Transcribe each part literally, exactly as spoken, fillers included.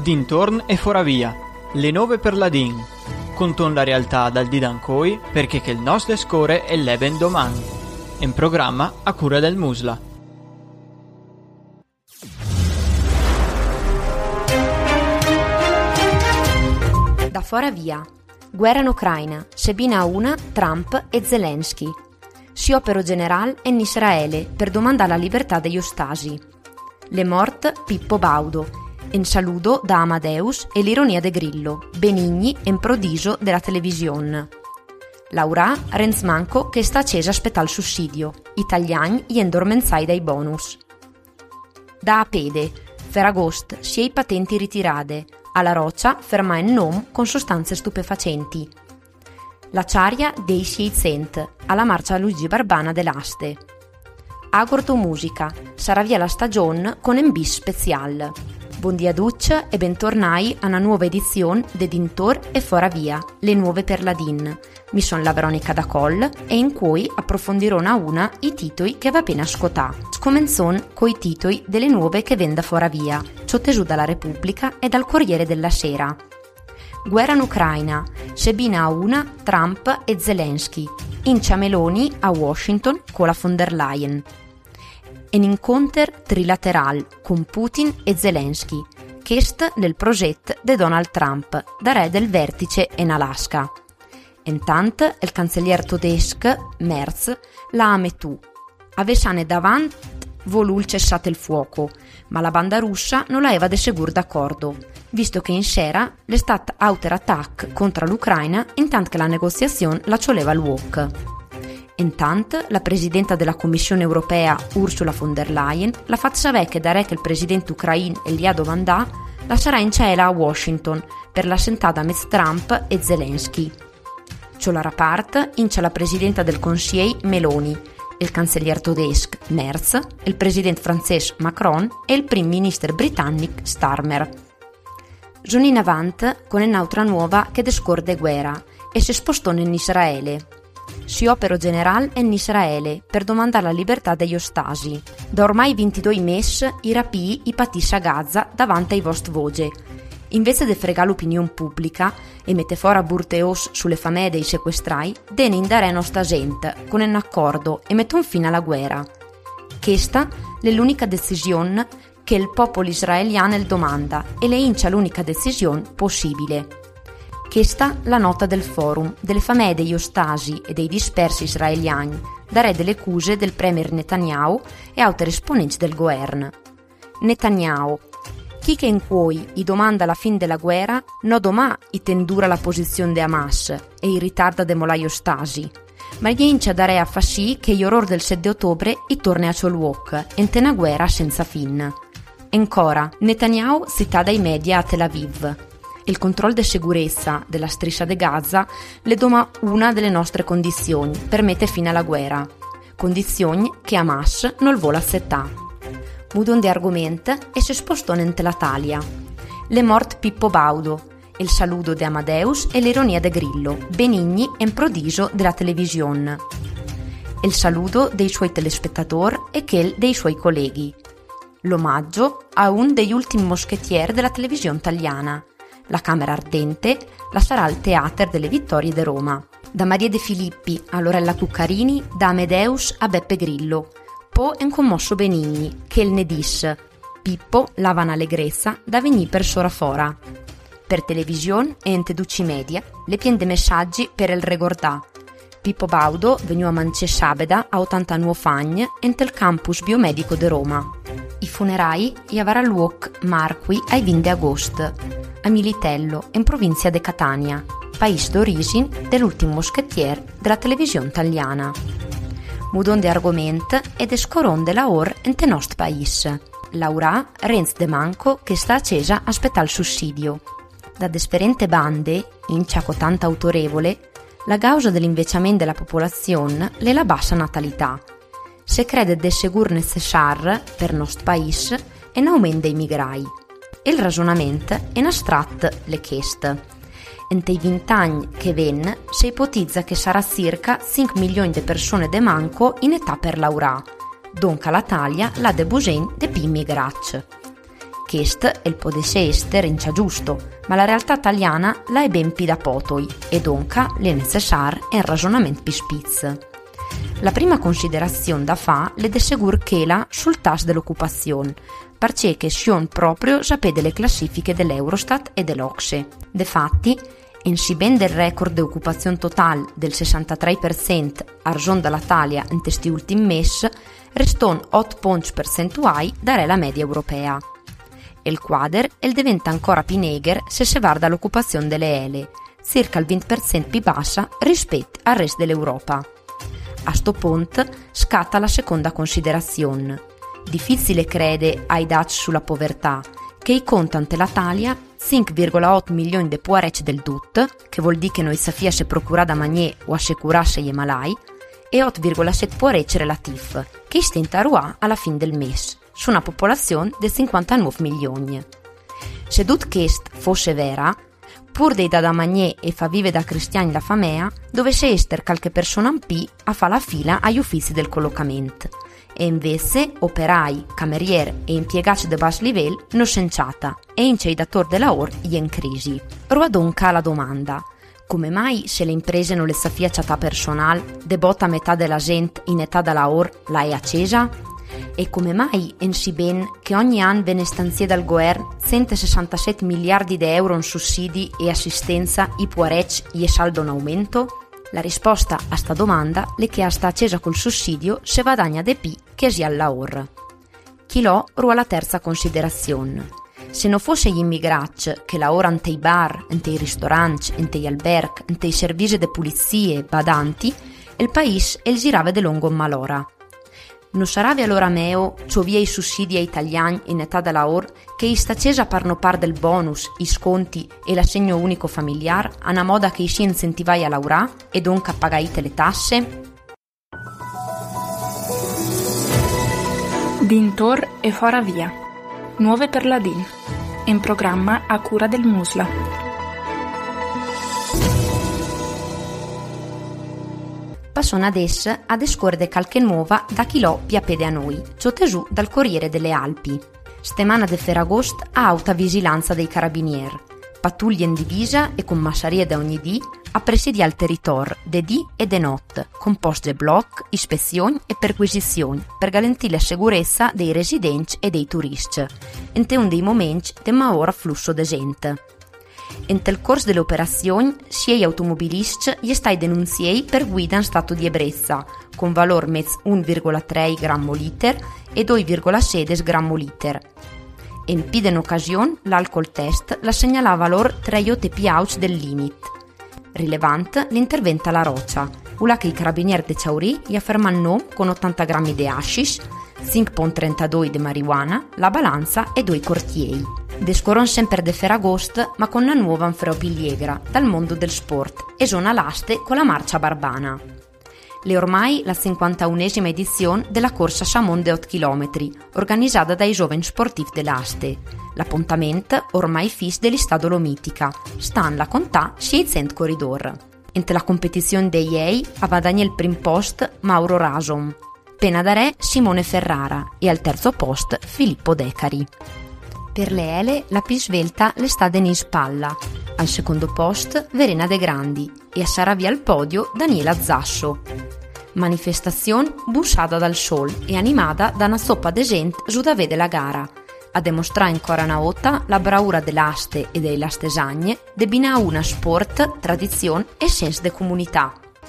Dintorn e Foravia, le nove per la Din, conton la realtà dal di Dancoi perché che il nos descore e l'eben domani. In programma a cura del Musla. Da Foravia. Guerra in Ucraina, Sebina una, Trump e Zelensky. Sciopero generale in Israele per domandare la libertà degli ostasi. Le mort Pippo Baudo. En saludo da Amadeus e l'ironia de Grillo, benigni en prodiso della televisione. Laura Renzmanco che sta accesa aspetta il sussidio, italiani gli endormenzai dai bonus. Da Apede, Ferragost, sia i patenti ritirate, alla roccia ferma in nom con sostanze stupefacenti. La ciaria dei seicento, alla marcia Luigi Barbana dell'Aste. Agordo musica, sarà via la stagione con un bis special. Buongiorno a tutti e bentornai a una nuova edizione de Dintor e Foravia, le nuove per la Din. Mi sono la Veronica da Coll e in cui approfondirò una a una i titoli che va appena scotà. Scomenzon coi titoli delle nuove che venda Foravia, ciò tesu dalla Repubblica e dal Corriere della Sera. Guerra in Ucraina, Sebina una, Trump e Zelensky. Incia Meloni a Washington con la von der Leyen. Un incontro trilateral con Putin e Zelensky, chest nel progetto di Donald Trump, da re del vertice in Alaska. Intanto il cancelliere tedesco, Merz, la ametù. Avessane davanti volul cessate il fuoco, ma la banda russa non l'aveva de segur d'accordo, visto che in sera l'è stato outer attack contro l'Ucraina intanto che la negoziazione la cioleva al wok. Intanto, la presidenta della Commissione europea, Ursula von der Leyen, la fa sapere che da re che il presidente ucraino Elia Dovandà la sarà in ciela a Washington per la sentata mezz Trump e Zelensky. Ciò la rapart incia la presidenta del Consiglio Meloni, il cancelliere tedesco Merz, il presidente francese Macron e il primo ministro britannico Starmer. Sono in avanti con un'altra nuova che descorde guerra e si spostò in Israele. Sciopero generale in Israele per domandare la libertà degli ostasi. Da ormai ventidue mesi i rapii i patissa a Gaza davanti ai vostri voce. Invece di fregare l'opinione pubblica e mette fuori a burteos sulle famiglie dei sequestrai, dene indare a nostra gente con un accordo e mette un fine alla guerra. Questa è l'unica decisione che il popolo israeliano domanda e le incia l'unica decisione possibile. Questa la nota del forum delle famiglie degli ostasi e dei dispersi israeliani, da re delle accuse del premier Netanyahu e altri esponenti del governo. Netanyahu, chi che in cui i domanda la fin della guerra, no domà i tendura la posizione di Hamas e i ritarda de molai ostasi, ma gli incia da re a fa sì che gli orror del sette ottobre i torni a Cholwok, ente una guerra senza fin. Ancora, Netanyahu cita dai media a Tel Aviv. Il controllo di sicurezza della striscia di Gaza le doma una delle nostre condizioni per mettere fine alla guerra, condizioni che Hamas non vuole accettare. Mudon di argomento e si spostò in Telatalia. Le mort Pippo Baudo, il saludo di Amadeus e l'ironia de Grillo, benigni e prodiso della televisione. Il saludo dei suoi telespettatori e quel dei suoi colleghi. L'omaggio a un degli ultimi moschettieri della televisione italiana. La Camera Ardente la sarà al Teatro delle Vittorie di Roma. Da Maria De Filippi a Lorella Cuccarini, da Amadeus a Beppe Grillo. Po' un commosso Benigni, che il ne disse. Pippo lava un'allegrezza da venì per sora fora. Per televisione e ente duci media le piende messaggi per il regordà. Pippo Baudo veniu a Mance Sabeda a ottantanove anni ente il campus biomedico di Roma. I funerai gli avrà luogo marqui ai venti agosto. A Militello, in provincia di Catania, paese d'origine dell'ultimo moschettiere della televisione italiana. Mudon di argomento ed escoron della or in te nostro paese. Laura Renz de Manco che sta accesa aspetta il sussidio. Da desperente bande, in ciaco tanta autorevole, la causa dell'invecchiamento della popolazione è la bassa natalità. Se crede de segur necessar per nostro paese un aumento dei migrai. Il ragionamento è in astratto le chieste. Entei vent'anni che ven si ipotizza che sarà circa cinque milioni di persone de manco in età per laurà, donca la taglia la de bugen de pi migracce. Chest el podesse essere incia giusto, ma la realtà italiana la è ben pi da potoi e donca le necessar un ragionament pi spitz. La prima considerazione da fa le de segur chela sul tas dell'occupazione, perché che sion proprio sapete le classifiche dell'Eurostat e dell'Ocse. Defatti, in si ben del record di occupazione totale del sessantatré per cento arzon dall'Italia in questi ultimi mesi, reston otto punti percentuali dare la media europea. Il quader el diventa ancora più negher se si guarda l'occupazione delle ele, circa il venti per cento più bassa rispetto al resto dell'Europa. A sto punto scatta la seconda considerazione. Difficile crede ai dati sulla povertà, che i contante l'Italia cinque virgola otto milioni di puarec del dut, che vuol dire che noi safia se procura da manier o assicurasse gli malai, e otto virgola sette puarec relativ, che stenta a ruà alla fine del mese, su una popolazione di cinquantanove milioni. Se tut quest fosse vera, pur dei da da manier e fa vive da cristiani la famea, dovesse essere qualche persona in P a fa la fila agli uffizi del collocamento. E invece operai, camerier e impiegati di basso livello non senciata e ince i datori della O R gli in crisi. Ruadonca la domanda: come mai se le imprese non le safia città personale, debota metà della gente in età della O R la è accesa? E come mai en si ben che ogni anno viene stanziato dal governo centosessantasette miliardi di euro in sussidi e assistenza i puarec e saldo in aumento? La risposta a sta domanda è che a sta accesa col sussidio se guadagna de pi che sia al lavoro. Chi lo rua la terza considerazione. Se non fosse gli immigrati che lavorano ante i bar, ante i ristoranti, ante gli alberghi, ante i servizi di pulizie, badanti, il paese el girava de lungo in malora. Non sarebbe allora meo ciovia i sussidi ai italiani in età da lavoro che i stacesa parno par del bonus, i sconti e l'assegno unico familiare a una moda che i si incentivai a lavorare e dunque a pagaite le tasse? Dintor e fora via. Nuove per la D I N. In programma a cura del Musla. Passano adesso a descorde qualche nuova da chi lo piapede a noi, ciò tesù dal Corriere delle Alpi. Stemana de Ferragost a alta vigilanza dei carabinieri. Pattuglie in divisa e con massarie da ogni dì a presidiare il territorio de dì e de notte, con post de bloc, ispezioni e perquisizioni per garantire la sicurezza dei residenti e dei turisti, in un dei momenti di maggior afflusso di gente. In tel corso delle operazioni, sia gli automobilisti gli stai denunziei per guida in stato di ebbrezza, con valor mezz uno virgola tre grammo liter e due virgola sedici grammo liter. In più in occasione, l'alcol test la segnalava loro tre otte piauc del limit. Rilevante l'intervento alla roccia, ula che i carabinieri de Ciauri gli affermano con ottanta grammi di hashish, cinque virgola trentadue di marijuana, la balanza e due cortiei. Descoron sempre de Ferragost, ma con una nuova anfreopiliegra dal mondo del sport e zona l'aste con la marcia barbana. Le ormai la cinquantaunesima edizione della corsa Samon de otto chilometri, organizzata dai giovani sportivi dell'Aste. L'appuntamento ormai fis dell'Istà Dolomitica, stan la contà seicento corridor. Ente la competizione dei Ei aveva Daniel prim post Mauro Rasom, pena da re Simone Ferrara e al terzo post Filippo Decari. Per le ele la più svelta le sta Denise Palla, al secondo post Verena De Grandi e a Saravia al podio Daniela Zasso. Manifestazione bussata dal sol e animata da una zoppa de gente su da vede la gara, a dimostrare ancora una volta la bravura dell'Aste e delle Lastesagne de bina una sport, tradizione e senso de comunità.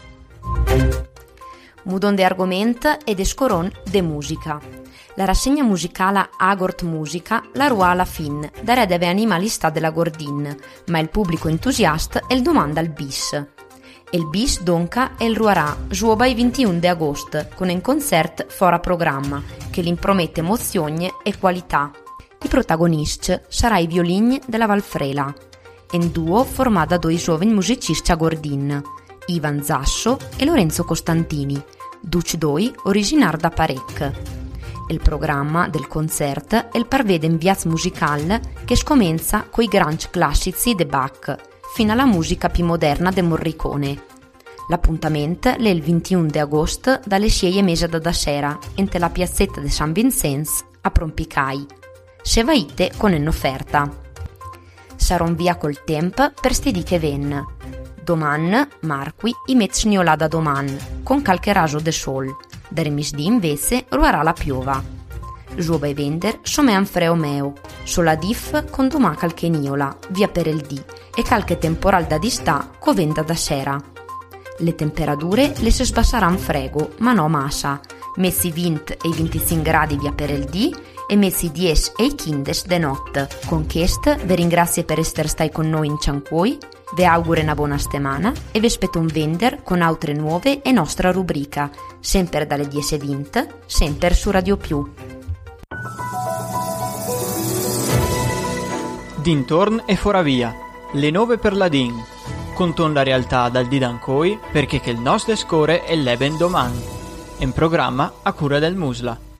Mudon de argomento e de scoron de musica. La rassegna musicale Agort Musica la rua alla fin, da re deve animalista della Gordin, ma il pubblico entusiasta el domanda al bis. Il bis donca el ruarà giuoba il ventuno di agosto, con un concert fora programma, che li promette emozione e qualità. I protagonisti sarà i violini della Valfrela, un duo formato da due giovani musicisti a Gordin, Ivan Zasso e Lorenzo Costantini, duci doi originari da Parec. Il programma del concerto è il parvede in viaz musical che scomincia coi grandi classici de Bach, fino alla musica più moderna de Morricone. L'appuntamento è il ventuno di agosto dalle sei e mezza da sera, in la piazzetta de San Vincenzo a Prompicai. se vaite con un'offerta. Saron via col temp per sti dì che ven. Doman, marqui, i mezz gnolà da doman, con calche raso de sol. Da remisdì invece ruarà la piova. Giuoba e vender somean freo meo, sola dif con domà calche niola, via per il dì, e calche temporal da distà covenda da sera. Le temperature le se sbassaran frego, ma no massa, messi venti e venticinque gradi via per il dì e messi dieci e i quindici de notte. Con quest vi ringrazio per essere stai con noi in Ciancuoi, vi auguro una buona settimana e vi aspetto un vender con altre nuove e nostra rubrica, sempre dalle dieci e venti, sempre su Radio Più. Dintorn e Foravia, le nove per la Din. Conton la realtà dal di Dancoi perché che il nostro score è l'eben doman. In programma a cura del Musla.